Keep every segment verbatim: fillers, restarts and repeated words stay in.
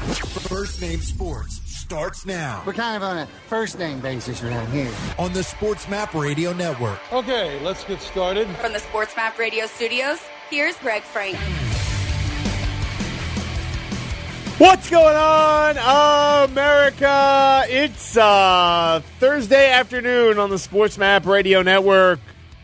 First Name Sports starts now. We're kind of on a first name basis around here. On the Sports Map Radio Network. Okay, let's get started. From the Sports Map Radio studios, here's Greg Frank. What's going on, America? It's uh, Thursday afternoon on the Sports Map Radio Network.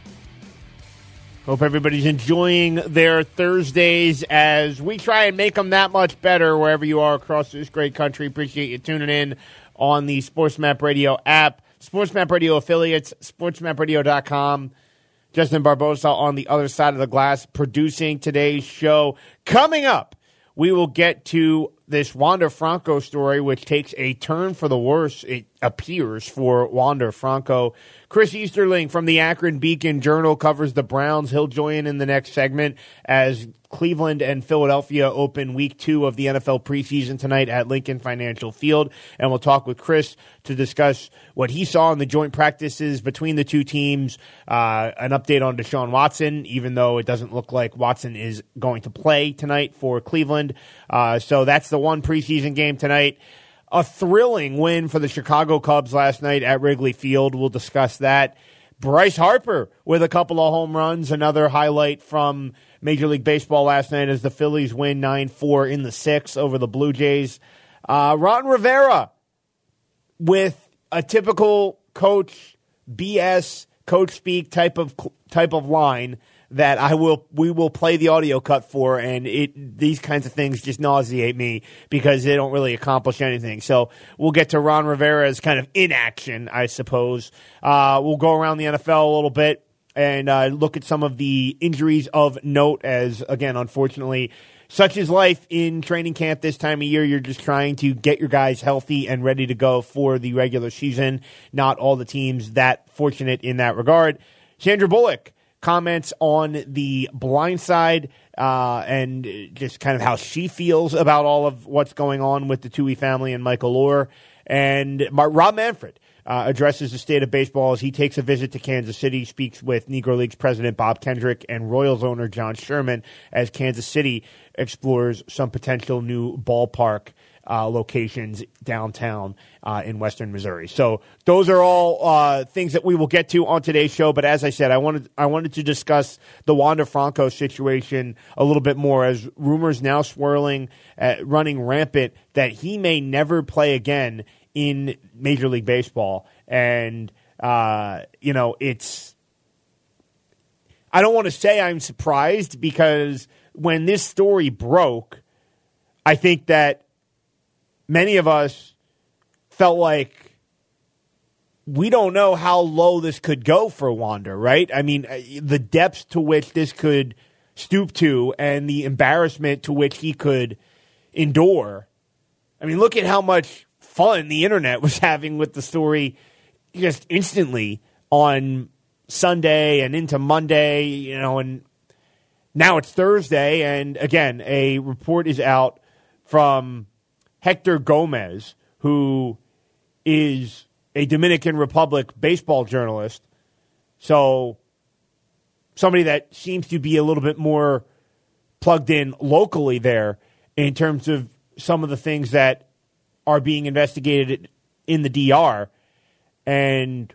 Hope everybody's enjoying their Thursdays as we try and make them that much better wherever you are across this great country. Appreciate you tuning in on the Sports Map Radio app, Sports Map Radio affiliates, sports map radio dot com. Justin Barbosa on the other side of the glass producing today's show. Coming up, we will get to this Wander Franco story, which takes a turn for the worse, it appears, for Wander Franco. Chris Easterling from the Akron Beacon Journal covers the Browns. He'll join in the next segment as Cleveland and Philadelphia open week two of the N F L preseason tonight at Lincoln Financial Field. And we'll talk with Chris to discuss what he saw in the joint practices between the two teams, uh, an update on Deshaun Watson, even though it doesn't look like Watson is going to play tonight for Cleveland. Uh, so that's the one preseason game tonight. A thrilling win for the Chicago Cubs last night at Wrigley Field. We'll discuss that. Bryce Harper with a couple of home runs, another highlight from Major League Baseball last night as the Phillies win nine four in the sixth over the Blue Jays. Uh, Ron Rivera with a typical coach B S, coach speak type of type of line that I will we will play the audio cut for, and it these kinds of things just nauseate me because they don't really accomplish anything. So we'll get to Ron Rivera's kind of inaction, I suppose. Uh, we'll go around the N F L a little bit and uh, look at some of the injuries of note as, again, unfortunately, such is life in training camp this time of year. You're just trying to get your guys healthy and ready to go for the regular season. Not all the teams that fortunate in that regard. Sandra Bullock comments on the Blind Side uh, and just kind of how she feels about all of what's going on with the Tuohy family and Michael Orr. And Mar- Rob Manfred uh, addresses the state of baseball as he takes a visit to Kansas City, speaks with Negro Leagues president Bob Kendrick and Royals owner John Sherman as Kansas City explores some potential new ballpark Uh, locations downtown uh, in western Missouri. So those are all uh, things that we will get to on today's show. But as I said, I wanted I wanted to discuss the Wander Franco situation a little bit more as rumors now swirling, uh, running rampant that he may never play again in Major League Baseball. And, uh, you know, it's – I don't want to say I'm surprised because when this story broke, I think that many of us felt like we don't know how low this could go for Wander, right? I mean, the depths to which this could stoop to and the embarrassment to which he could endure. I mean, look at how much fun the internet was having with the story just instantly on Sunday and into Monday, you know, and now it's Thursday. And again, a report is out from Hector Gomez, who is a Dominican Republic baseball journalist, so somebody that seems to be a little bit more plugged in locally there in terms of some of the things that are being investigated in the D R. And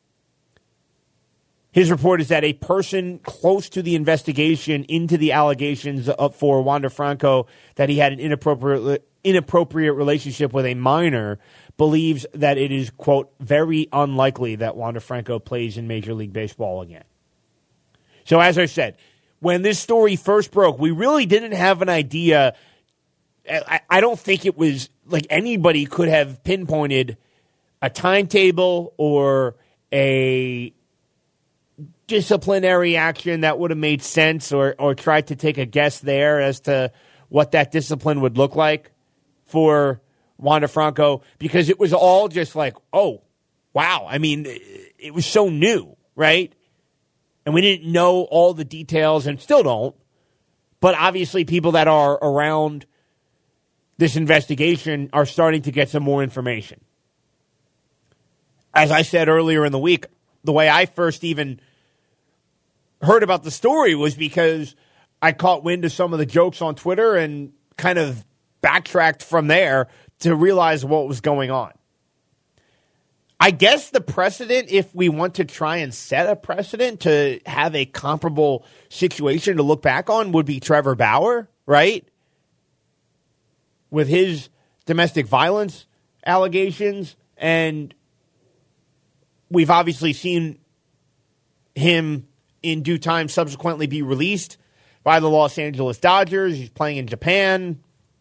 his report is that a person close to the investigation into the allegations of, for Wander Franco that he had an inappropriate inappropriate relationship with a minor believes that it is, quote, very unlikely that Wander Franco plays in Major League Baseball again. So as I said, when this story first broke, we really didn't have an idea. I, I don't think it was like anybody could have pinpointed a timetable or a disciplinary action that would have made sense or, or tried to take a guess there as to what that discipline would look like for Wander Franco, because it was all just like, oh, wow. I mean, it was so new, right? And we didn't know all the details and still don't. But obviously people that are around this investigation are starting to get some more information. As I said earlier in the week, the way I first even heard about the story was because I caught wind of some of the jokes on Twitter and kind of backtracked from there to realize what was going on. I guess the precedent, if we want to try and set a precedent to have a comparable situation to look back on, would be Trevor Bauer, right? With his domestic violence allegations, and we've obviously seen him in due time subsequently be released by the Los Angeles Dodgers. He's playing in Japan.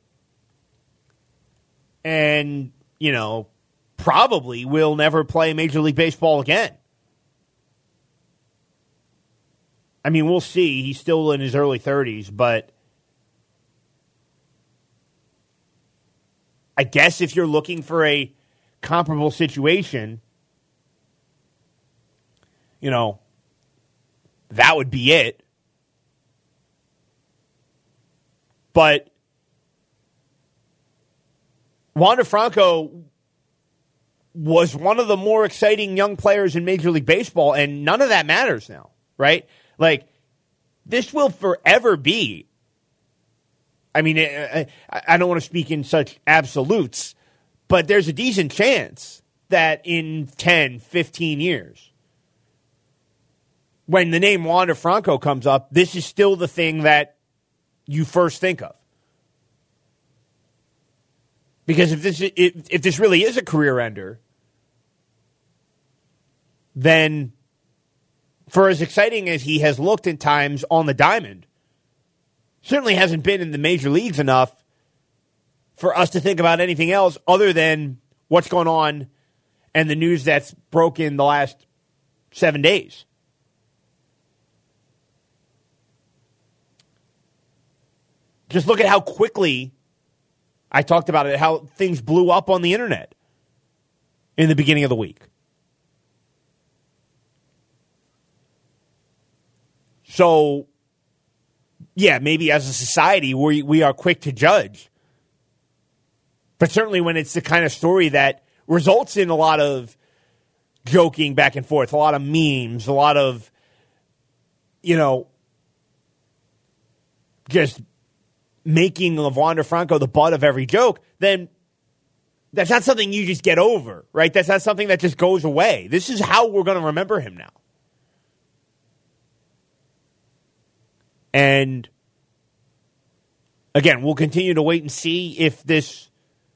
And, you know, probably will never play Major League Baseball again. I mean, we'll see. He's still in his early thirties, but I guess if you're looking for a comparable situation, you know, that would be it. But Wander Franco was one of the more exciting young players in Major League Baseball, and none of that matters now, right? Like, this will forever be, I mean, I, I don't want to speak in such absolutes, but there's a decent chance that in ten, fifteen years, when the name Wander Franco comes up, this is still the thing that you first think of. Because if this if, if this really is a career ender, then for as exciting as he has looked at times on the diamond, certainly hasn't been in the major leagues enough for us to think about anything else other than what's going on and the news that's broken the last seven days. Just look at how quickly I talked about it, how things blew up on the internet in the beginning of the week. So, yeah, maybe as a society, we, we are quick to judge. But certainly when it's the kind of story that results in a lot of joking back and forth, a lot of memes, a lot of, you know, just making of Wander Franco the butt of every joke, then that's not something you just get over, right? That's not something that just goes away. This is how we're going to remember him now. And again, we'll continue to wait and see if this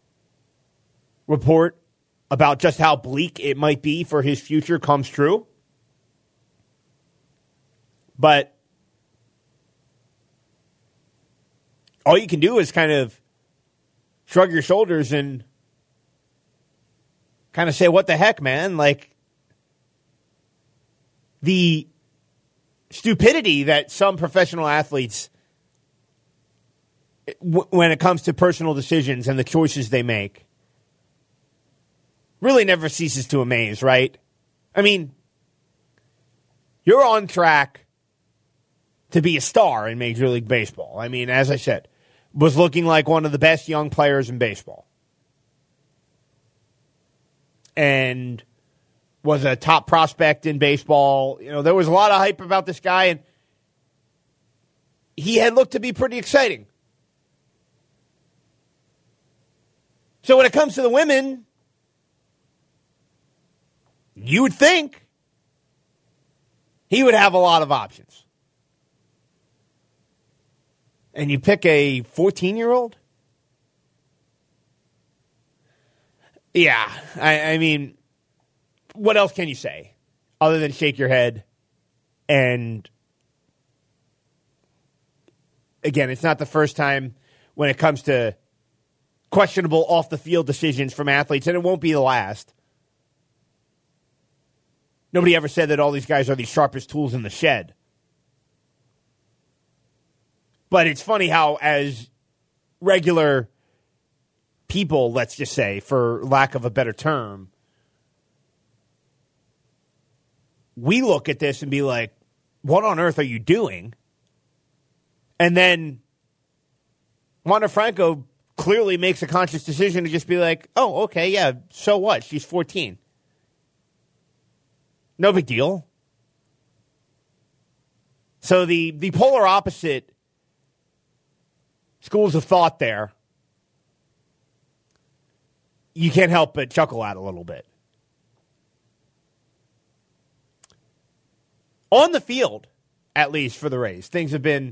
report about just how bleak it might be for his future comes true. But all you can do is kind of shrug your shoulders and kind of say, what the heck, man? Like, the stupidity that some professional athletes, w- when it comes to personal decisions and the choices they make, really never ceases to amaze, right? I mean, you're on track to be a star in Major League Baseball. I mean, as I said, was looking like one of the best young players in baseball. And was a top prospect in baseball. You know, there was a lot of hype about this guy, and he had looked to be pretty exciting. So when it comes to the women, you would think he would have a lot of options. And you pick a fourteen-year-old? Yeah, I, I mean, what else can you say other than shake your head? And again, it's not the first time when it comes to questionable off-the-field decisions from athletes, and it won't be the last. Nobody ever said that all these guys are the sharpest tools in the shed. But it's funny how, as regular people, let's just say, for lack of a better term, we look at this and be like, what on earth are you doing? And then Wander Franco clearly makes a conscious decision to just be like, oh, okay, yeah, so what? She's fourteen. No big deal. So the, the polar opposite schools of thought there you can't help but chuckle at a little bit. On the field, at least for the Rays, things have been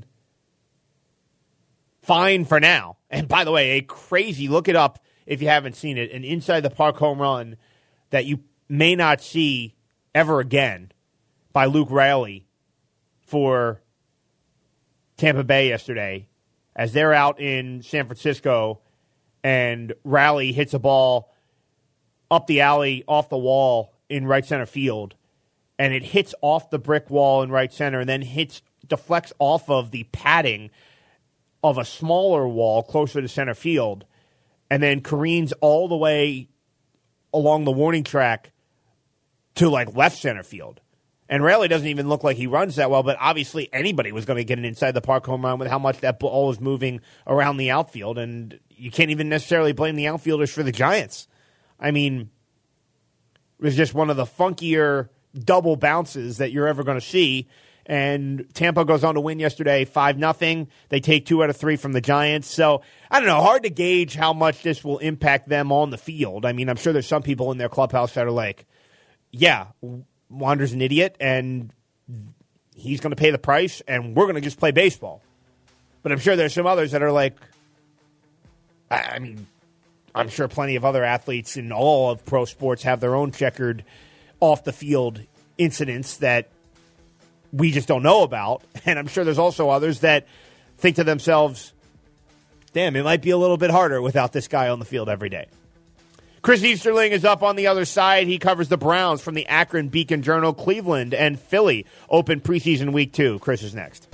fine for now. And by the way, a crazy, look it up if you haven't seen it, an inside the park home run that you may not see ever again by Luke Raley for Tampa Bay yesterday as they're out in San Francisco and Raley hits a ball up the alley off the wall in right center field, and it hits off the brick wall in right center and then hits deflects off of the padding of a smaller wall closer to center field and then careens all the way along the warning track to like left center field. And Raley doesn't even look like he runs that well, but obviously anybody was going to get an inside the park home run with how much that ball was moving around the outfield, and you can't even necessarily blame the outfielders for the Giants. I mean, it was just one of the funkier double bounces that you're ever going to see, and Tampa goes on to win yesterday five nothing. They take two out of three from the Giants. So, I don't know, hard to gauge how much this will impact them on the field. I mean, I'm sure there's some people in their clubhouse that are like, yeah, Wander's an idiot, and he's going to pay the price, and we're going to just play baseball. But I'm sure there's some others that are like, I mean, I'm sure plenty of other athletes in all of pro sports have their own checkered off-the-field incidents that we just don't know about. And I'm sure there's also others that think to themselves, damn, it might be a little bit harder without this guy on the field every day. Chris Easterling is up on the other side. He covers the Browns from the Akron Beacon Journal. Cleveland and Philly open preseason week two. Chris is next.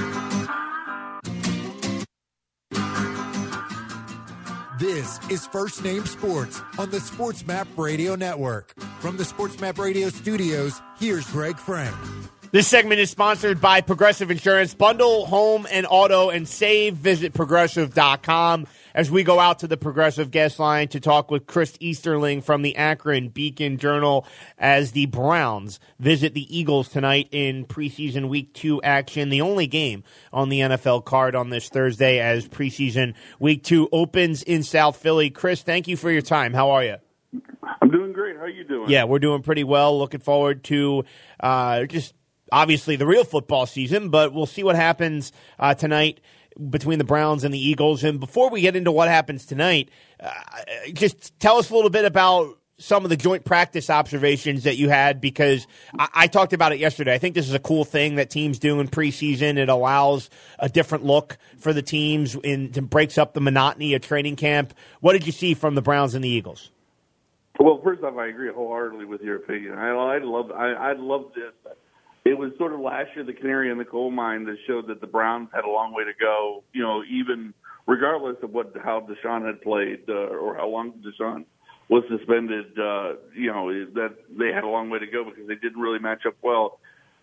This is First Name Sports on the Sports Map Radio Network. From the Sports Map Radio studios, here's Greg Frank. This segment is sponsored by Progressive Insurance. Bundle home and auto and save. Visit progressive dot com as we go out to the Progressive guest line to talk with Chris Easterling from the Akron Beacon Journal as the Browns visit the Eagles tonight in preseason week two action. The only game on the N F L card on this Thursday as preseason week two opens in South Philly. Chris, thank you for your time. How are you? I'm doing great. How are you doing? Yeah, we're doing pretty well. Looking forward to uh, just obviously the real football season, but we'll see what happens uh, tonight between the Browns and the Eagles. And before we get into what happens tonight, uh, just tell us a little bit about some of the joint practice observations that you had, because I, I talked about it yesterday. I think this is a cool thing that teams do in preseason. It allows a different look for the teams and breaks up the monotony of training camp. What did you see from the Browns and the Eagles? Well, first off, I agree wholeheartedly with your opinion. I, I love I, I love this. It was sort of last year the canary in the coal mine that showed that the Browns had a long way to go, you know, even regardless of what how Deshaun had played uh, or how long Deshaun was suspended, uh, you know, that they had a long way to go because they didn't really match up well.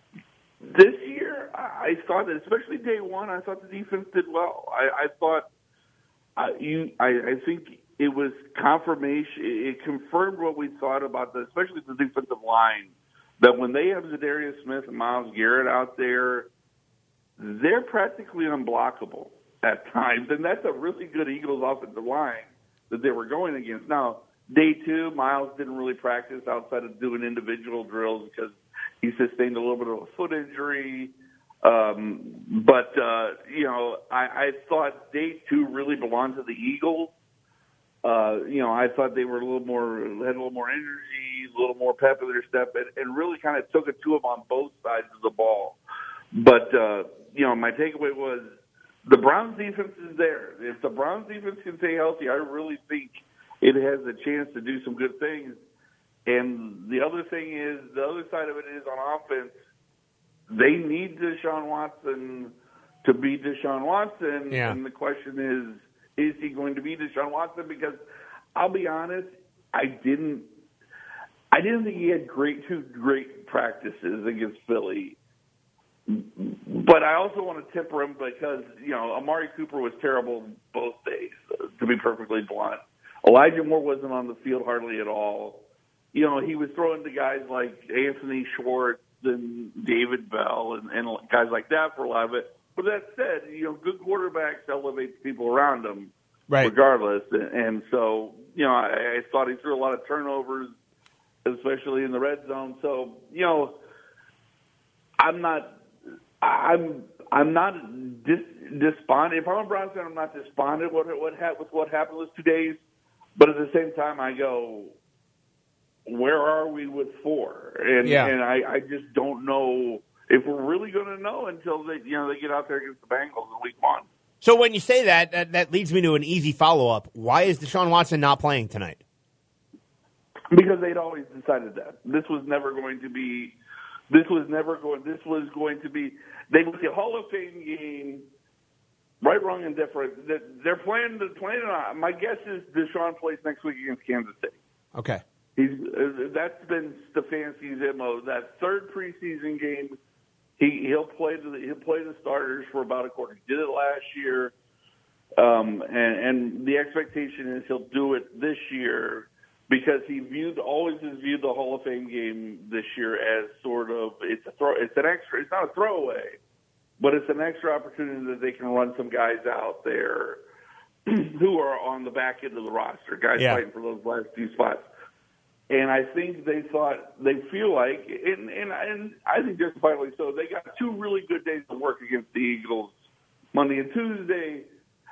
This year, I thought that, especially day one, I thought the defense did well. I, I thought uh, you, I, I think it was confirmation. It confirmed what we thought about the, especially the defensive line. That when they have Zadarius Smith and Myles Garrett out there, they're practically unblockable at times. And that's a really good Eagles offensive line that they were going against. Now, day two, Myles didn't really practice outside of doing individual drills because he sustained a little bit of a foot injury. Um, but, uh, you know, I, I thought day two really belonged to the Eagles. Uh, you know, I thought they were a little more, had a little more energy, a little more pep in their step, and, and really kind of took it to them on both sides of the ball. But, uh, you know, my takeaway was the Browns defense is there. If the Browns defense can stay healthy, I really think it has a chance to do some good things. And the other thing is, the other side of it is on offense, they need Deshaun Watson to be Deshaun Watson. Yeah. And the question is, is he going to be Deshaun Watson? Because I'll be honest, I didn't I didn't think he had great two great practices against Philly. But I also want to temper him because, you know, Amari Cooper was terrible both days, to be perfectly blunt. Elijah Moore wasn't on the field hardly at all. You know, he was throwing to guys like Anthony Schwartz and David Bell and, and guys like that for a lot of it. But that said, you know, good quarterbacks elevate people around them. right. regardless. And, and so, you know, I, I thought he threw a lot of turnovers, especially in the red zone. So, you know, I'm not, I'm, I'm not dis, despondent. If I'm a Browns fan, I'm not despondent with what, what, with what happened those two days. But at the same time, I go, where are we with four? And yeah. and I, I just don't know if we're really going to know until they, you know, they get out there against the Bengals in week one. So when you say that, that, that leads me to an easy follow-up. Why is Deshaun Watson not playing tonight? Because they'd always decided that. This was never going to be this was never going this was going to be they with the Hall of Fame game, right, wrong, and different. They're playing the playing on. My guess is Deshaun plays next week against Kansas City. Okay. He's uh, that's been Stefanski's M O. That third preseason game, he he'll play the he'll play the starters for about a quarter. He did it last year, um, and and the expectation is he'll do it this year because he viewed always has viewed the Hall of Fame game this year as sort of it's a throw it's an extra it's not a throwaway, but it's an extra opportunity that they can run some guys out there who are on the back end of the roster, guys yeah. fighting for those last few spots. And I think they thought, they feel like, and, and, and I think justifiably so, they got two really good days to work against the Eagles. Monday and Tuesday,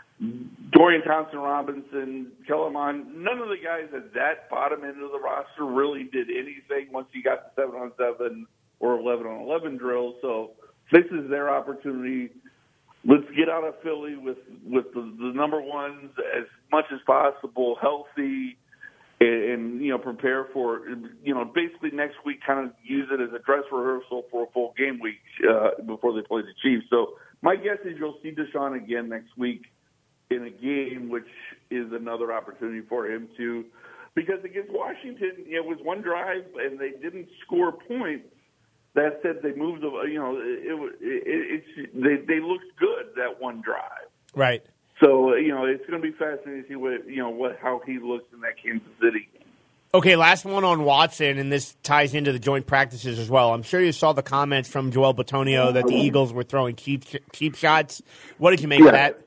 Dorian Thompson-Robinson, Kellen Mond, none of the guys at that bottom end of the roster really did anything once you got the seven on seven or eleven on eleven drills. So this is their opportunity. Let's get out of Philly with, with the, the number ones as much as possible, healthy, And, and, you know, prepare for, you know, basically next week kind of use it as a dress rehearsal for a full game week uh, before they play the Chiefs. So my guess is you'll see Deshaun again next week in a game, which is another opportunity for him to, because against Washington, it was one drive and they didn't score points. That said, they moved, the, you know, it, it, it, they, they looked good that one drive. Right. So, you know, it's going to be fascinating to see what, you know, what, how he looks in that Kansas City game. Okay, last one on Watson, and this ties into the joint practices as well. I'm sure you saw the comments from Joel Bitonio that the Eagles were throwing cheap, cheap shots. What did you make yeah. of that?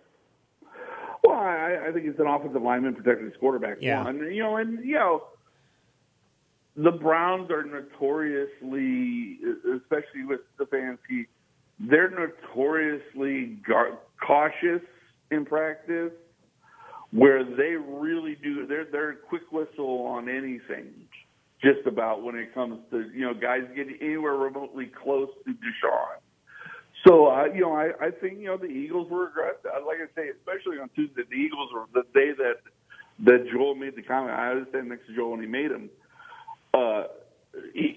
Well, I, I think it's an offensive lineman protecting his quarterback. Yeah. One. You know, and, you know, the Browns are notoriously, especially with Stefanski, they're notoriously gar- cautious in practice, where they really do they're they're quick whistle on anything, just about when it comes to, you know, guys getting anywhere remotely close to Deshaun. So uh, you know, I, I think, you know, the Eagles were aggressive. Like I say, especially on Tuesday, the Eagles were the day that that Joel made the comment. I was standing next to Joel when he made him. Uh, he,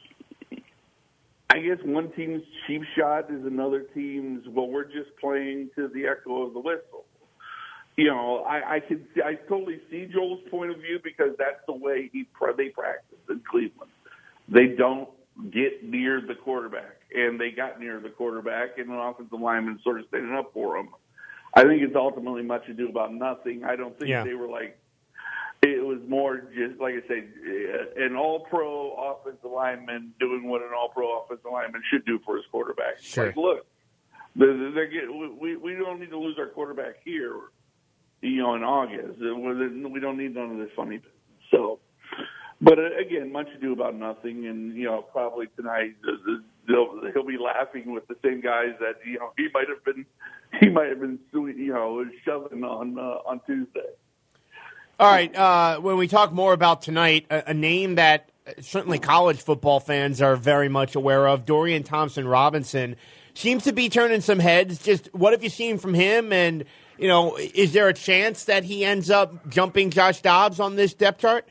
I guess one team's cheap shot is another team's, well, we're just playing to the echo of the whistle. You know, I, I can see, I totally see Joel's point of view because that's the way he they practice in Cleveland. They don't get near the quarterback, and they got near the quarterback, and an offensive lineman sort of standing up for him. I think it's ultimately much ado about nothing. I don't think yeah. they were like, it was more just, like I say, an all-pro offensive lineman doing what an all-pro offensive lineman should do for his quarterback. Sure. Like, look, they're, they're getting, we, we don't need to lose our quarterback here, you know, in August. We don't need none of this funny business. So, but again, much ado about nothing, and, you know, probably tonight they'll, he'll be laughing with the same guys that, you know, he might have been, he might have been, you know, shoving on uh, on Tuesday. All right, uh, when we talk more about tonight, a, a name that certainly college football fans are very much aware of, Dorian Thompson-Robinson, seems to be turning some heads. Just what have you seen from him? And, you know, is there a chance that he ends up jumping Josh Dobbs on this depth chart?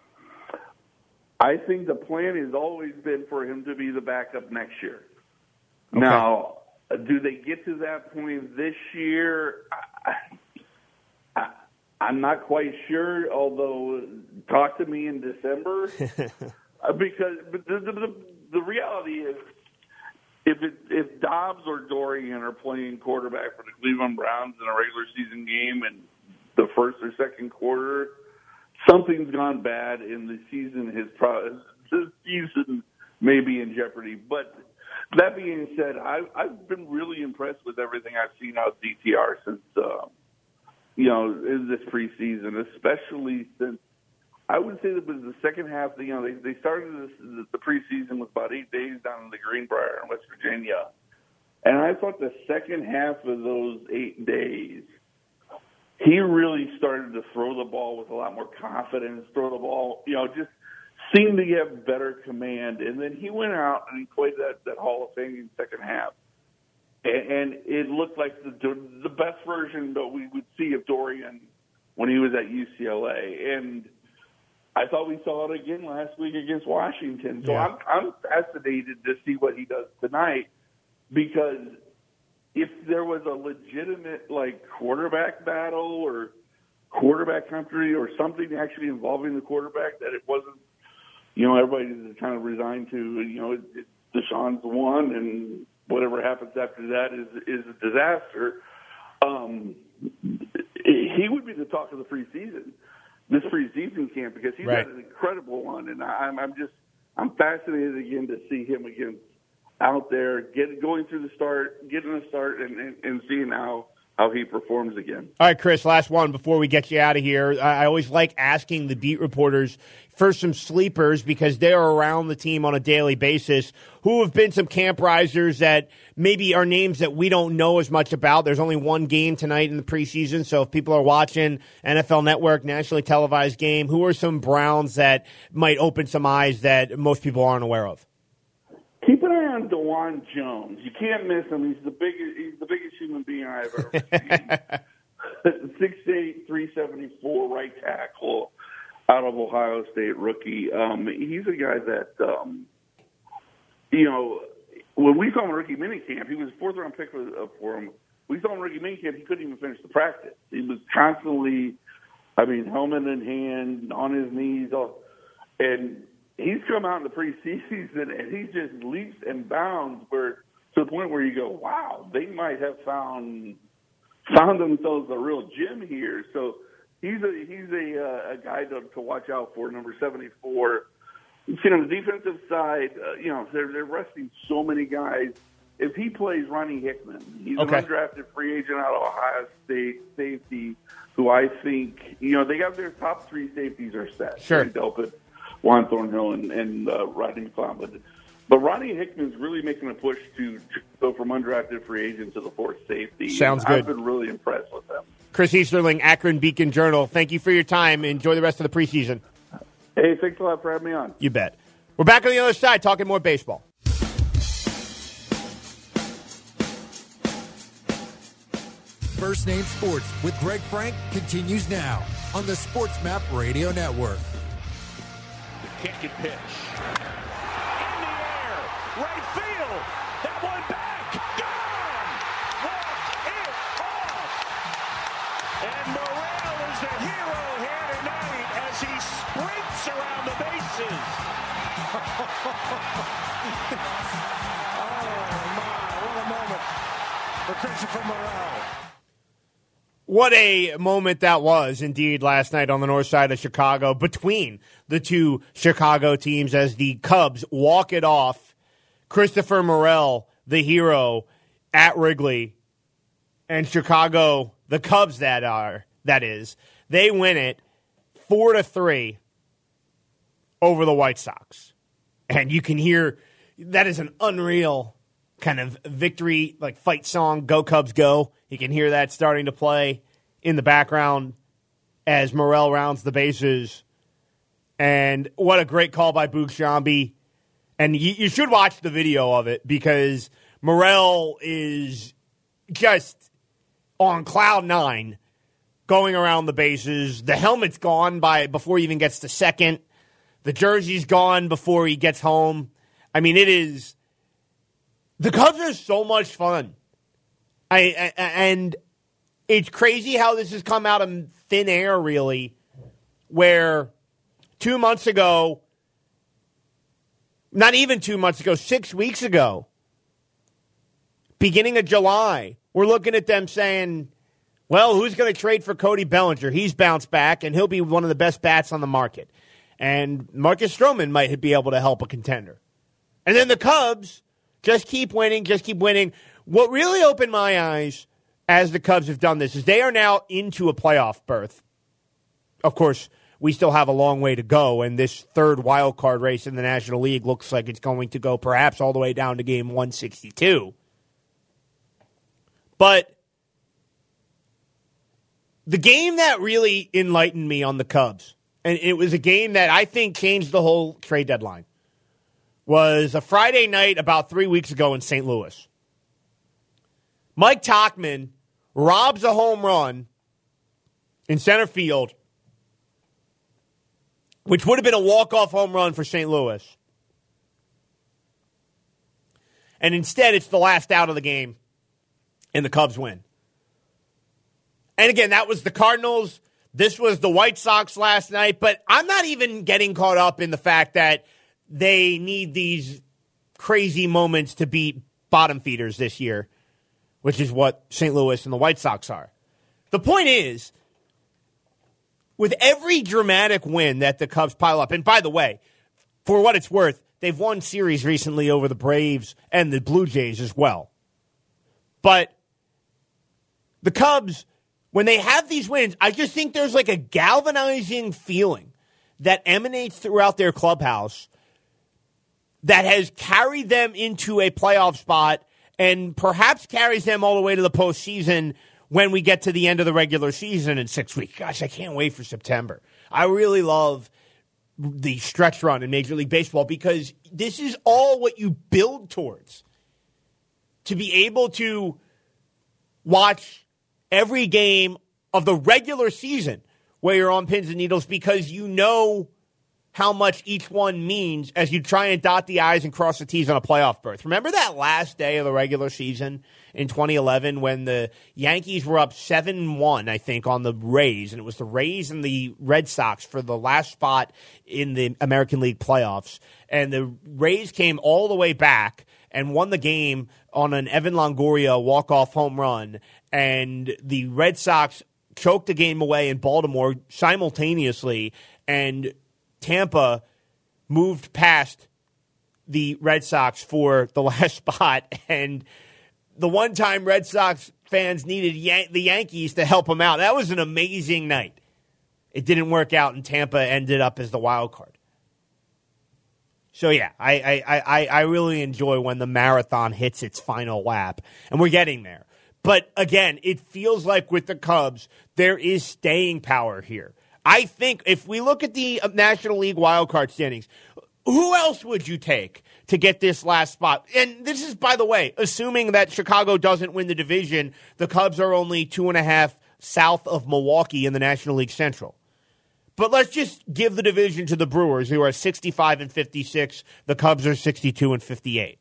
I think the plan has always been for him to be the backup next year. Okay. Now, do they get to that point this year? I, I, I'm not quite sure, although talk to me in December. because but the, the, the reality is, if it, if Dobbs or Dorian are playing quarterback for the Cleveland Browns in a regular season game in the first or second quarter, something's gone bad in the season. His, pro, his season may be in jeopardy. But that being said, I, I've been really impressed with everything I've seen out of D T R since uh, you know, in this preseason, especially since I would say that it was the second half. You know, they they started this, the preseason with about eight days down in the Greenbrier in West Virginia, and I thought the second half of those eight days, he really started to throw the ball with a lot more confidence. Throw the ball, you know, just seemed to have better command. And then he went out and he played that that Hall of Fame second half. And it looked like the the best version that we would see of Dorian when he was at U C L A, and I thought we saw it again last week against Washington. So yeah. I'm I'm fascinated to see what he does tonight, because if there was a legitimate like quarterback battle or quarterback country or something actually involving the quarterback, that it wasn't, you know, everybody's kind of resigned to, you know, it, it, Deshaun's the one and whatever happens after that is is a disaster. Um, he would be the talk of the preseason, this preseason camp, because he's right. had an incredible one, and I'm I'm just I'm fascinated again to see him again out there, get going through the start, getting a start, and, and, and seeing how. how he performs again. All right, Chris, last one before we get you out of here. I always like asking the beat reporters for some sleepers, because they're around the team on a daily basis. Who have been some camp risers that maybe are names that we don't know as much about? There's only one game tonight in the preseason, so if people are watching N F L Network, nationally televised game, who are some Browns that might open some eyes that most people aren't aware of? Keep an eye on DeJuan Jones. You can't miss him. He's the biggest. He's the biggest human being I've ever seen. six eight, three seventy-four, right tackle, out of Ohio State rookie. Um, he's a guy that, um, you know, when we saw him in rookie minicamp, he was a fourth round pick for, uh, for him. We saw him in rookie minicamp. He couldn't even finish the practice. He was constantly, I mean, helmet in hand, on his knees, all, and. He's come out in the preseason, and he just leaps and bounds where, to the point where you go, wow, they might have found found themselves a real gem here. So he's a he's a, uh, a guy to, to watch out for, number seventy-four. You see, on the defensive side, uh, you know, they're, they're resting so many guys. If he plays Ronnie Hickman, he's okay. an undrafted free agent out of Ohio State safety, who I think, you know, they got their top three safeties are set. Sure. Delpit, Juan Thornhill, and, and uh, Rodney McLeod. But, but Ronnie Hickman's really making a push to, to go from undrafted free agent to the fourth safety. Sounds good. I've been really impressed with them. Chris Easterling, Akron Beacon Journal, thank you for your time. Enjoy the rest of the preseason. Hey, thanks a lot for having me on. You bet. We're back on the other side talking more baseball. First Name Sports with Greg Frank continues now on the Sports Map Radio Network. Kick and pitch. In the air. Right field. That one back. Gone. Walk it off. And Morel is the hero here tonight as he sprints around the bases. Oh, my. What a moment for Christopher Morel. What a moment that was, indeed, last night on the north side of Chicago between the two Chicago teams as the Cubs walk it off. Christopher Morel, the hero, at Wrigley, and Chicago, the Cubs that are, that is, they win it four to three over the White Sox. And you can hear that is an unreal kind of victory, like fight song, Go Cubs Go. You can hear that starting to play in the background as Morel rounds the bases. And what a great call by Boog Sciambi. And you, you should watch the video of it because Morel is just on cloud nine going around the bases. The helmet's gone by before he even gets to second. The jersey's gone before he gets home. I mean, it is... The Cubs are so much fun. I, I and it's crazy how this has come out of thin air, really, where two months ago, not even two months ago, six weeks ago, beginning of July, we're looking at them saying, well, who's going to trade for Cody Bellinger? He's bounced back, and he'll be one of the best bats on the market. And Marcus Stroman might be able to help a contender. And then the Cubs... Just keep winning, just keep winning. What really opened my eyes as the Cubs have done this is they are now into a playoff berth. Of course, we still have a long way to go, and this third wild card race in the National League looks like it's going to go perhaps all the way down to game one sixty-two. But the game that really enlightened me on the Cubs, and it was a game that I think changed the whole trade deadline, was a Friday night about three weeks ago in Saint Louis. Mike Tauchman robs a home run in center field, which would have been a walk-off home run for Saint Louis. And instead, it's the last out of the game, and the Cubs win. And again, that was the Cardinals. This was the White Sox last night. But I'm not even getting caught up in the fact that they need these crazy moments to beat bottom feeders this year, which is what Saint Louis and the White Sox are. The point is, with every dramatic win that the Cubs pile up, and by the way, for what it's worth, they've won series recently over the Braves and the Blue Jays as well. But the Cubs, when they have these wins, I just think there's like a galvanizing feeling that emanates throughout their clubhouse that has carried them into a playoff spot and perhaps carries them all the way to the postseason when we get to the end of the regular season in six weeks. Gosh, I can't wait for September. I really love the stretch run in Major League Baseball because this is all what you build towards. To be able to watch every game of the regular season where you're on pins and needles because you know how much each one means as you try and dot the I's and cross the T's on a playoff berth. Remember that last day of the regular season in twenty eleven when the Yankees were up seven one, I think, on the Rays, and it was the Rays and the Red Sox for the last spot in the American League playoffs, and the Rays came all the way back and won the game on an Evan Longoria walk-off home run, and the Red Sox choked the game away in Baltimore simultaneously, and Tampa moved past the Red Sox for the last spot, and the one time Red Sox fans needed Yan- the Yankees to help them out. That was an amazing night. It didn't work out, and Tampa ended up as the wild card. So, yeah, I, I, I, I really enjoy when the marathon hits its final lap, and we're getting there. But, again, it feels like with the Cubs, there is staying power here. I think if we look at the National League wildcard standings, who else would you take to get this last spot? And this is, by the way, assuming that Chicago doesn't win the division, the Cubs are only two and a half south of Milwaukee in the National League Central. But let's just give the division to the Brewers, who are sixty-five and fifty-six. The Cubs are sixty-two and fifty-eight.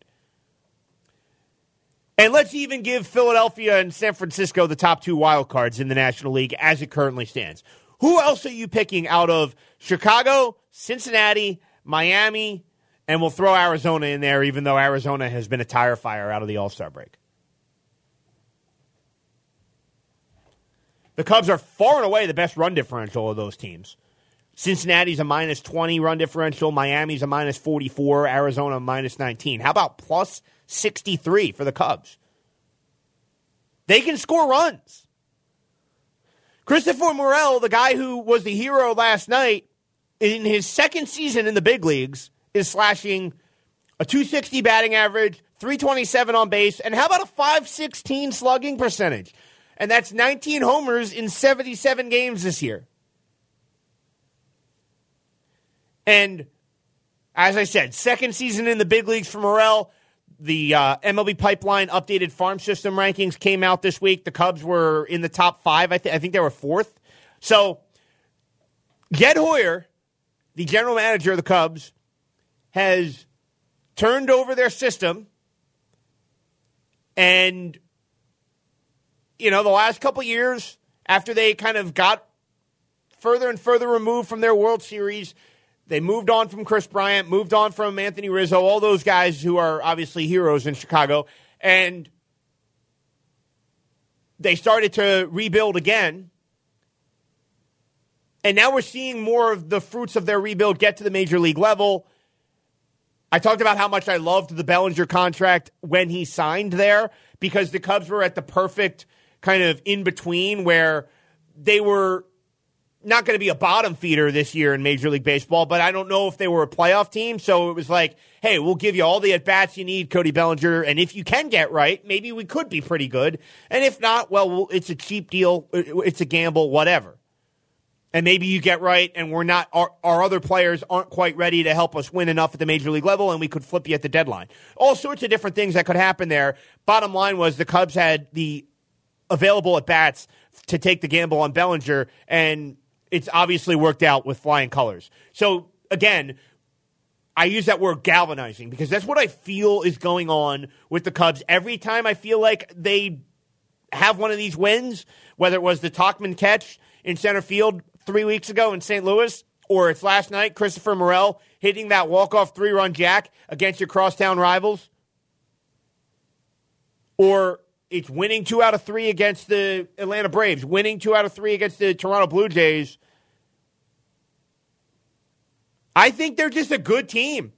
And let's even give Philadelphia and San Francisco the top two wild cards in the National League as it currently stands. Who else are you picking out of Chicago, Cincinnati, Miami, and we'll throw Arizona in there, even though Arizona has been a tire fire out of the All-Star break? The Cubs are far and away the best run differential of those teams. Cincinnati's a minus twenty run differential. Miami's a minus forty-four. Arizona a minus nineteen. How about plus sixty-three for the Cubs? They can score runs. Christopher Morel, the guy who was the hero last night, in his second season in the big leagues, is slashing a two sixty batting average, three twenty-seven on base, and how about a five sixteen slugging percentage? And that's nineteen homers in seventy-seven games this year. And as I said, second season in the big leagues for Morel. The uh, M L B Pipeline updated farm system rankings came out this week. The Cubs were in the top five. I, th- I think they were fourth. So Jed Hoyer, the general manager of the Cubs, has turned over their system. And, you know, the last couple years, after they kind of got further and further removed from their World Series, they moved on from Chris Bryant, moved on from Anthony Rizzo, all those guys who are obviously heroes in Chicago, and they started to rebuild again. And now we're seeing more of the fruits of their rebuild get to the major league level. I talked about how much I loved the Bellinger contract when he signed there because the Cubs were at the perfect kind of in between where they were not going to be a bottom feeder this year in Major League Baseball, but I don't know if they were a playoff team. So it was like, hey, we'll give you all the at-bats you need, Cody Bellinger, and if you can get right, maybe we could be pretty good. And if not, well, it's a cheap deal. It's a gamble, whatever. And maybe you get right and we're not, our, our other players aren't quite ready to help us win enough at the Major League level, and we could flip you at the deadline. All sorts of different things that could happen there. Bottom line was the Cubs had the available at-bats to take the gamble on Bellinger, and it's obviously worked out with flying colors. So, again, I use that word galvanizing because that's what I feel is going on with the Cubs. Every time I feel like they have one of these wins, whether it was the Tauchman catch in center field three weeks ago in Saint Louis, or it's last night, Christopher Morel hitting that walk-off three-run jack against your crosstown rivals, or it's winning two out of three against the Atlanta Braves, winning two out of three against the Toronto Blue Jays. I think they're just a good team.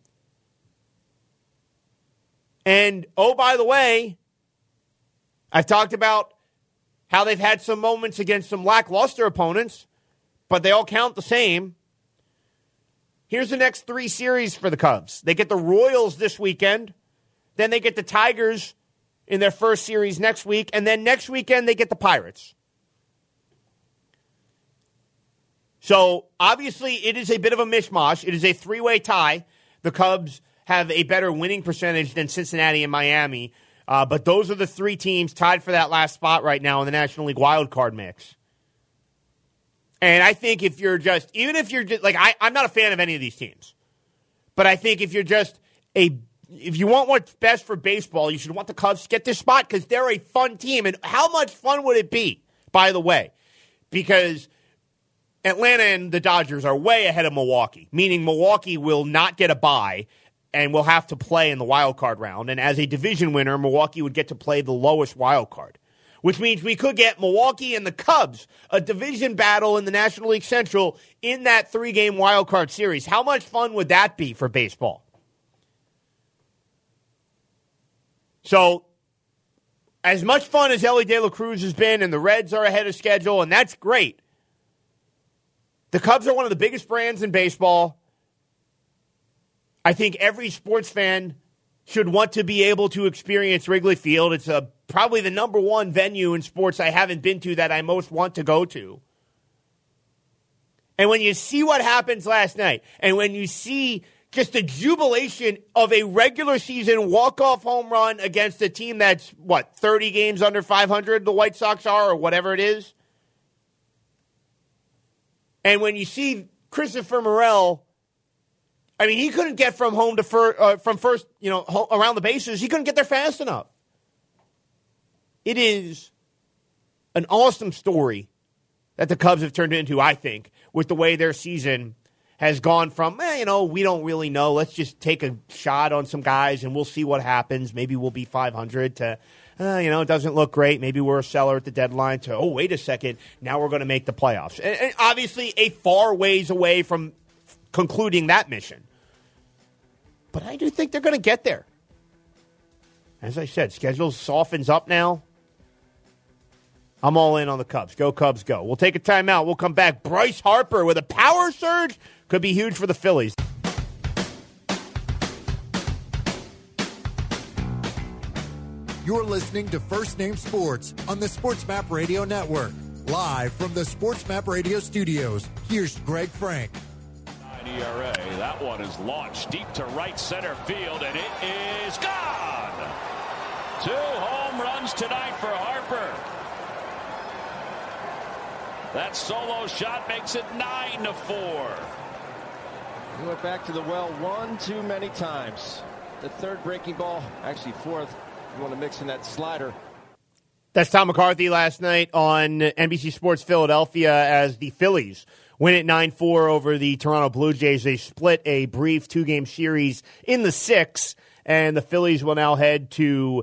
And, oh, by the way, I've talked about how they've had some moments against some lackluster opponents, but they all count the same. Here's the next three series for the Cubs. They get the Royals this weekend. Then they get the Tigers in their first series next week, and then next weekend they get the Pirates. So, obviously, it is a bit of a mishmash. It is a three-way tie. The Cubs have a better winning percentage than Cincinnati and Miami, uh, but those are the three teams tied for that last spot right now in the National League wildcard mix. And I think if you're just, even if you're just, like, I, I'm not a fan of any of these teams, but I think if you're just a If you want what's best for baseball, you should want the Cubs to get this spot because they're a fun team. And how much fun would it be, by the way? Because Atlanta and the Dodgers are way ahead of Milwaukee, meaning Milwaukee will not get a bye and will have to play in the wild card round. And as a division winner, Milwaukee would get to play the lowest wild card, which means we could get Milwaukee and the Cubs, a division battle in the National League Central in that three-game wild card series. How much fun would that be for baseball? So, as much fun as Elly De La Cruz has been, and the Reds are ahead of schedule, and that's great, the Cubs are one of the biggest brands in baseball. I think every sports fan should want to be able to experience Wrigley Field. It's a, probably the number one venue in sports I haven't been to that I most want to go to. And when you see what happens last night, and when you see just the jubilation of a regular season walk-off home run against a team that's, what, thirty games under five hundred, the White Sox are, or whatever it is. And when you see Christopher Morel, I mean, he couldn't get from home to fir- uh, from first, you know, ho- around the bases. He couldn't get there fast enough. It is an awesome story that the Cubs have turned into, I think, with the way their season has gone from, eh, you know, we don't really know. Let's just take a shot on some guys and we'll see what happens. Maybe we'll be five hundred to, uh, you know, it doesn't look great. Maybe we're a seller at the deadline to, oh, wait a second. Now we're going to make the playoffs. And, and obviously a far ways away from concluding that mission. But I do think they're going to get there. As I said, schedule softens up now. I'm all in on the Cubs. Go Cubs, go. We'll take a timeout. We'll come back. Bryce Harper with a power surge. Could be huge for the Phillies. You're listening to First Name Sports on the SportsMap Radio Network. Live from the SportsMap Radio studios, here's Greg Frank. E R A. That one is launched deep to right center field, and it is gone. Two home runs tonight for Harper. That solo shot makes it nine to four. He went back to the well one too many times. The third breaking ball, actually fourth. You want to mix in that slider. That's Tom McCarthy last night on N B C Sports Philadelphia as the Phillies win at nine four over the Toronto Blue Jays. They split a brief two-game series in the sixth, and the Phillies will now head to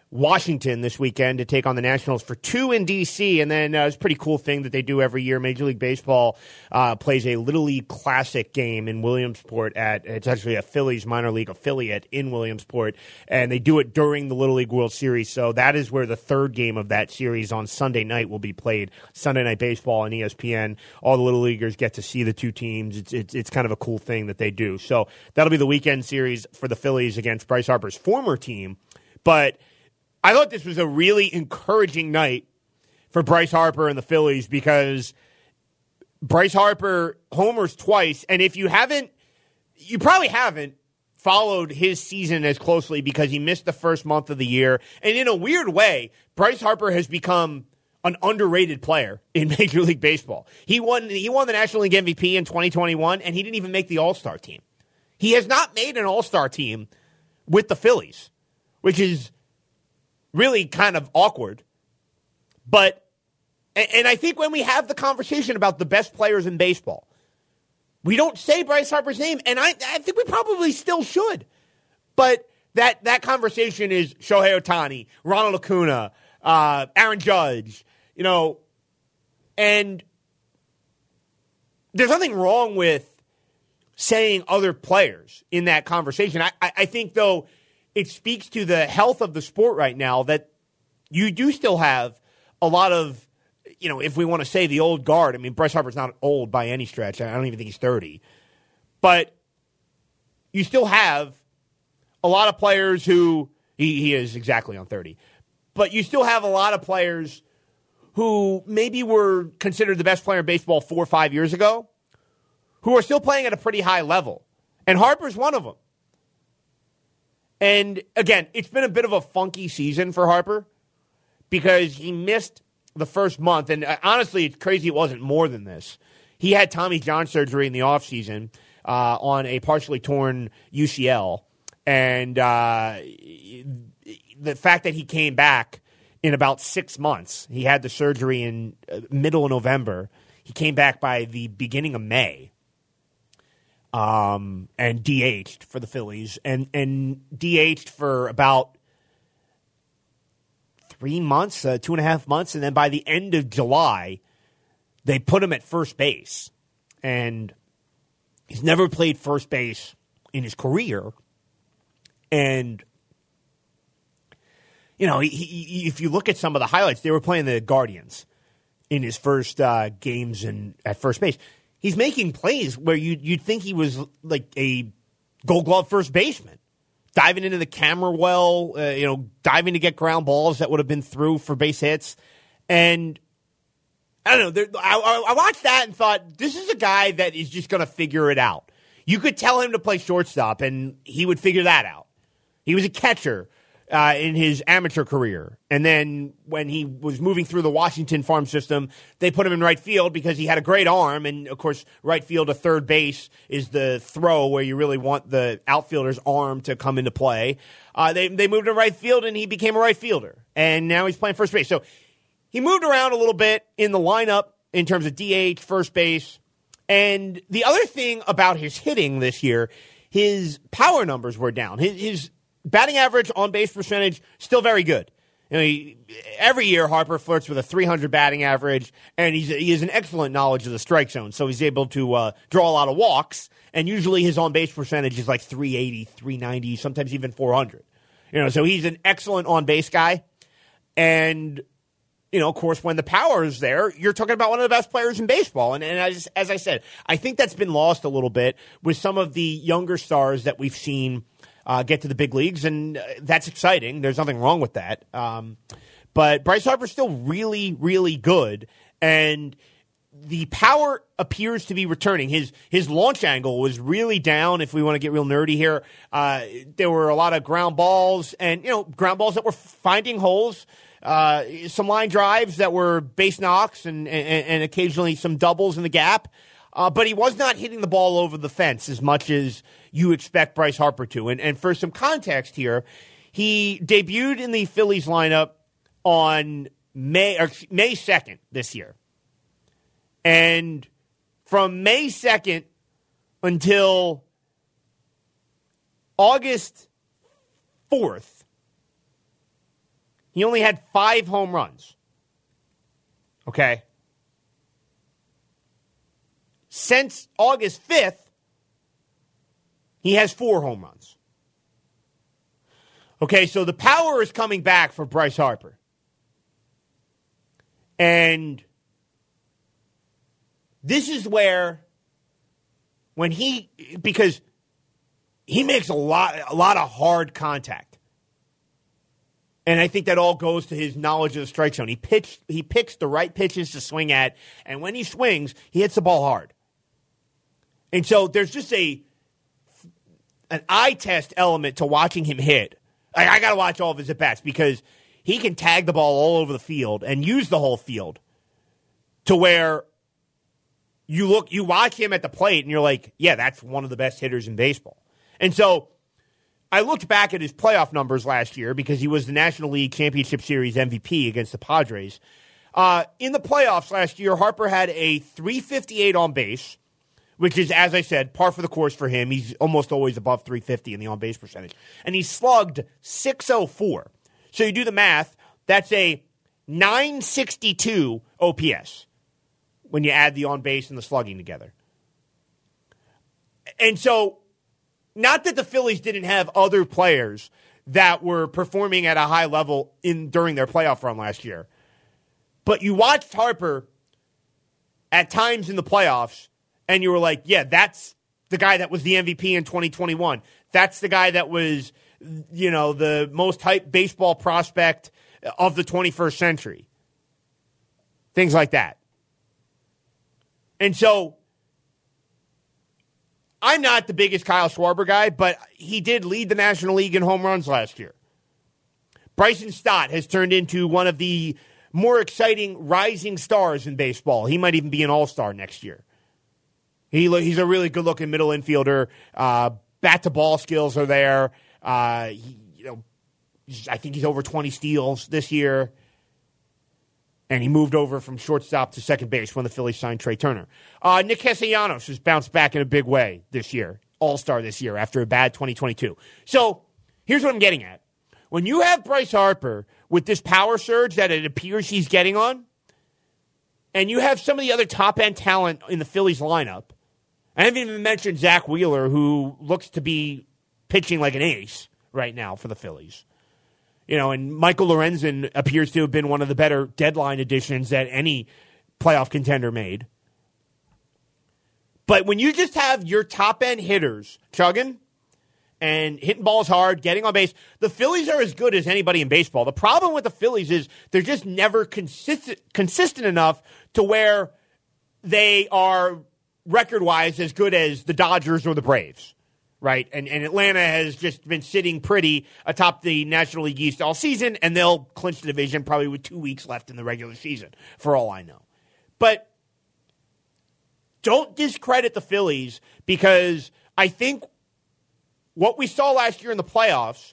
Washington this weekend to take on the Nationals for two in D C, and then uh, it's a pretty cool thing that they do every year. Major League Baseball uh, plays a Little League Classic game in Williamsport. At it's actually a Phillies minor league affiliate in Williamsport, and they do it during the Little League World Series. So that is where the third game of that series on Sunday night will be played. Sunday Night Baseball on E S P N. All the Little Leaguers get to see the two teams. It's it's, it's kind of a cool thing that they do. So that'll be the weekend series for the Phillies against Bryce Harper's former team, but I thought this was a really encouraging night for Bryce Harper and the Phillies because Bryce Harper homers twice, and if you haven't, you probably haven't followed his season as closely because he missed the first month of the year, and in a weird way, Bryce Harper has become an underrated player in Major League Baseball. He won, he won the National League M V P in twenty twenty-one, and he didn't even make the All-Star team. He has not made an All-Star team with the Phillies, which is really kind of awkward. But, and, and I think when we have the conversation about the best players in baseball, we don't say Bryce Harper's name, and I, I think we probably still should. But that, that conversation is Shohei Ohtani, Ronald Acuna, uh, Aaron Judge, you know, and there's nothing wrong with saying other players in that conversation. I, I, I think, though, it speaks to the health of the sport right now that you do still have a lot of, you know, if we want to say the old guard. I mean, Bryce Harper's not old by any stretch. I don't even think he's thirty. But you still have a lot of players who, he, he is exactly on thirty. But you still have a lot of players who maybe were considered the best player in baseball four or five years ago who are still playing at a pretty high level. And Harper's one of them. And, again, it's been a bit of a funky season for Harper because he missed the first month. And, uh, honestly, it's crazy it wasn't more than this. He had Tommy John surgery in the offseason uh, on a partially torn U C L. And uh, the fact that he came back in about six months, he had the surgery in uh, middle of November. He came back by the beginning of May. Um, and D H'd for the Phillies, and, and D H'd for about three months, uh, two and a half months, and then by the end of July, they put him at first base. And he's never played first base in his career. And, you know, he, he, if you look at some of the highlights, they were playing the Guardians in his first uh, games in, at first base. He's making plays where you'd, you'd think he was like a Gold Glove first baseman, diving into the camera well, uh, you know, diving to get ground balls that would have been through for base hits. And I don't know, there, I, I watched that and thought, this is a guy that is just going to figure it out. You could tell him to play shortstop, and he would figure that out. He was a catcher uh, in his amateur career. And then when he was moving through the Washington farm system, they put him in right field because he had a great arm. And, of course, right field to third base is the throw where you really want the outfielder's arm to come into play. Uh, they, they moved him to right field, and he became a right fielder. And now he's playing first base. So he moved around a little bit in the lineup in terms of D H, first base. And the other thing about his hitting this year, his power numbers were down. His, his batting average, on-base percentage, still very good. You know, he, every year Harper flirts with a three hundred batting average, and he's, he has an excellent knowledge of the strike zone, so he's able to uh, draw a lot of walks, and usually his on-base percentage is like three eighty, three ninety, sometimes even four hundred. You know, so he's an excellent on-base guy, and you know, of course, when the power is there, you're talking about one of the best players in baseball. And, and as, as I said, I think that's been lost a little bit with some of the younger stars that we've seen uh, get to the big leagues. And uh, that's exciting. There's nothing wrong with that. Um, but Bryce Harper's still really, really good. And the power appears to be returning. His his launch angle was really down, if we want to get real nerdy here. Uh, there were a lot of ground balls and, you know, ground balls that were finding holes. Uh, some line drives that were base knocks and, and, and occasionally some doubles in the gap. Uh, but he was not hitting the ball over the fence as much as you expect Bryce Harper to. And, and for some context here, he debuted in the Phillies lineup on May, or May second this year. And from May second until August fourth, he only had five home runs. Okay? Since August fifth, he has four home runs. Okay, so the power is coming back for Bryce Harper. And this is where, when he, because he makes a lot, a lot of hard contact. And I think that all goes to his knowledge of the strike zone. He pitched, he picks the right pitches to swing at, and when he swings, he hits the ball hard. And so there's just a an eye test element to watching him hit. I, I got to watch all of his at-bats because he can tag the ball all over the field and use the whole field to where you look, you watch him at the plate and you're like, yeah, that's one of the best hitters in baseball. And so I looked back at his playoff numbers last year because he was the National League Championship Series M V P against the Padres. Uh, in the playoffs last year, Harper had a three fifty-eight on base, which is, as I said, par for the course for him. He's almost always above three fifty in the on-base percentage. And he slugged six oh four. So you do the math, that's a nine sixty-two O P S when you add the on-base and the slugging together. And so, not that the Phillies didn't have other players that were performing at a high level in during their playoff run last year, but you watched Harper at times in the playoffs, and you were like, yeah, that's the guy that was the M V P in twenty twenty-one. That's the guy that was, you know, the most hyped baseball prospect of the twenty-first century. Things like that. And so, I'm not the biggest Kyle Schwarber guy, but he did lead the National League in home runs last year. Bryson Stott has turned into one of the more exciting rising stars in baseball. He might even be an all-star next year. He He's a really good-looking middle infielder. Uh, bat-to-ball skills are there. Uh, he, you know, I think he's over twenty steals this year. And he moved over from shortstop to second base when the Phillies signed Trey Turner. Uh, Nick Castellanos has bounced back in a big way this year, all-star this year after a bad twenty twenty-two. So here's what I'm getting at. When you have Bryce Harper with this power surge that it appears he's getting on, and you have some of the other top-end talent in the Phillies lineup, I haven't even mentioned Zach Wheeler, who looks to be pitching like an ace right now for the Phillies. You know, and Michael Lorenzen appears to have been one of the better deadline additions that any playoff contender made. But when you just have your top-end hitters chugging and hitting balls hard, getting on base, the Phillies are as good as anybody in baseball. The problem with the Phillies is they're just never consistent, consistent enough to where they are record-wise as good as the Dodgers or the Braves. Right, and, and Atlanta has just been sitting pretty atop the National League East all season, and they'll clinch the division probably with two weeks left in the regular season, for all I know. But don't discredit the Phillies, because I think what we saw last year in the playoffs,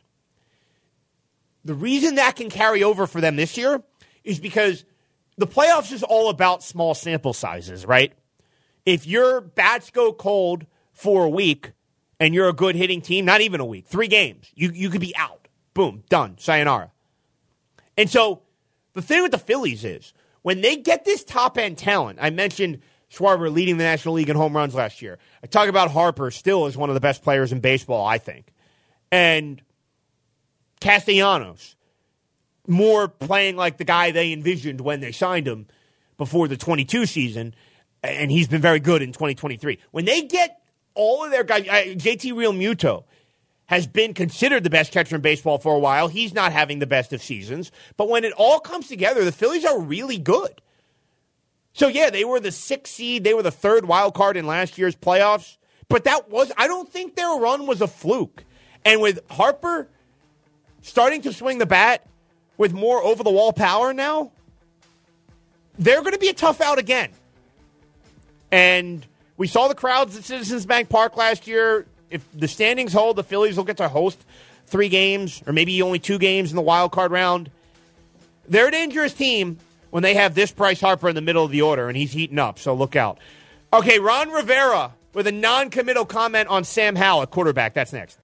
the reason that can carry over for them this year is because the playoffs is all about small sample sizes, right? If your bats go cold for a week, and you're a good hitting team, not even a week, three games, you you could be out. Boom, done, sayonara. And so the thing with the Phillies is, when they get this top-end talent, I mentioned Schwarber leading the National League in home runs last year. I talk about Harper still as one of the best players in baseball, I think. And Castellanos, more playing like the guy they envisioned when they signed him before the twenty-two season, and he's been very good in twenty twenty-three. When they get all of their guys, uh, J T Realmuto has been considered the best catcher in baseball for a while. He's not having the best of seasons. But when it all comes together, the Phillies are really good. So, yeah, they were the sixth seed. They were the third wild card in last year's playoffs. But that was, I don't think their run was a fluke. And with Harper starting to swing the bat with more over-the-wall power now, they're going to be a tough out again. And we saw the crowds at Citizens Bank Park last year. If the standings hold, the Phillies will get to host three games, or maybe only two games in the wild card round. They're a dangerous team when they have this Bryce Harper in the middle of the order, and he's heating up, so look out. Okay, Ron Rivera with a non-committal comment on Sam Howell at quarterback. That's next.